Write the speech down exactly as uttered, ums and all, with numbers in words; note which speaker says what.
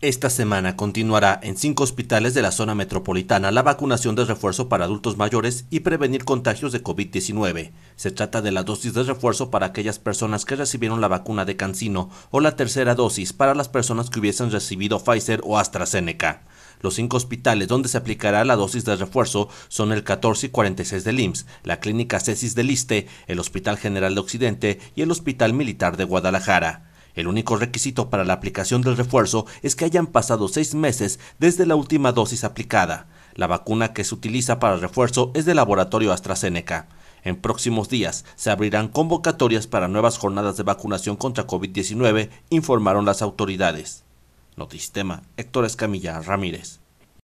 Speaker 1: Esta semana continuará en cinco hospitales de la zona metropolitana la vacunación de refuerzo para adultos mayores y prevenir contagios de COVID diecinueve. Se trata de la dosis de refuerzo para aquellas personas que recibieron la vacuna de CanSino o la tercera dosis para las personas que hubiesen recibido Pfizer o AstraZeneca. Los cinco hospitales donde se aplicará la dosis de refuerzo son el catorce y cuarenta y seis del I M S S, la Clínica Cesis del ISSSTE, el Hospital General de Occidente y el Hospital Militar de Guadalajara. El único requisito para la aplicación del refuerzo es que hayan pasado seis meses desde la última dosis aplicada. La vacuna que se utiliza para el refuerzo es del laboratorio AstraZeneca. En próximos días se abrirán convocatorias para nuevas jornadas de vacunación contra COVID diecinueve, informaron las autoridades. Notisistema, Héctor Escamilla Ramírez.